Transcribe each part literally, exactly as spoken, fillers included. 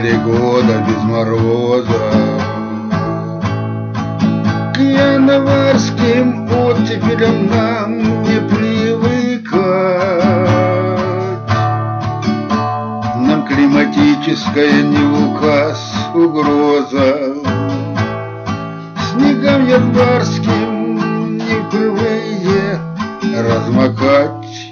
три года без мороза. К январским оттепелям нам не привыкать. Нам климатическая не указ, угроза. Снегам январским не впервые размокать.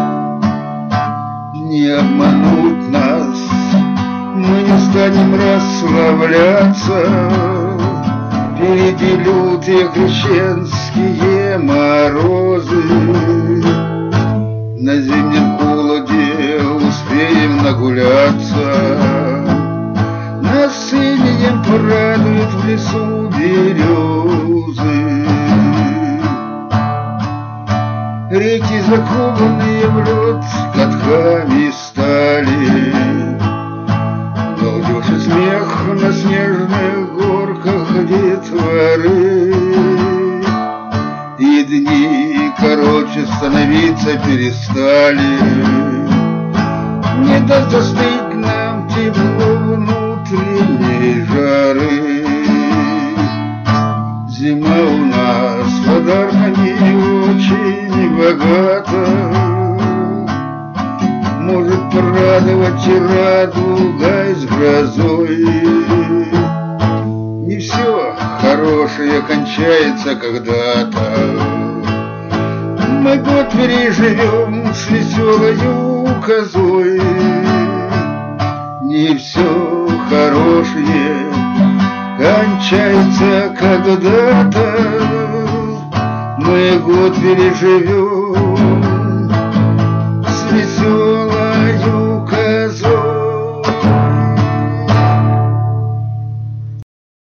Не обмануть нас, мы не станем расслабляться. Впереди лютые крещенские морозы. На зимнем холоде успеем нагуляться. Нас синим порадует в лесу березы. Реки, закованные в лед, катками стали. Галдеж и смех на снежных горках детворы. И дни короче становиться перестали. Не даст застыть нам тепло внутренней жары. Зима у нас подарками очень богата. Может порадовать и радугой с грозой. Не все хорошее кончается когда-то. Мы год переживем с веселою козой. Не все хорошее кончается когда-то. Мы год переживем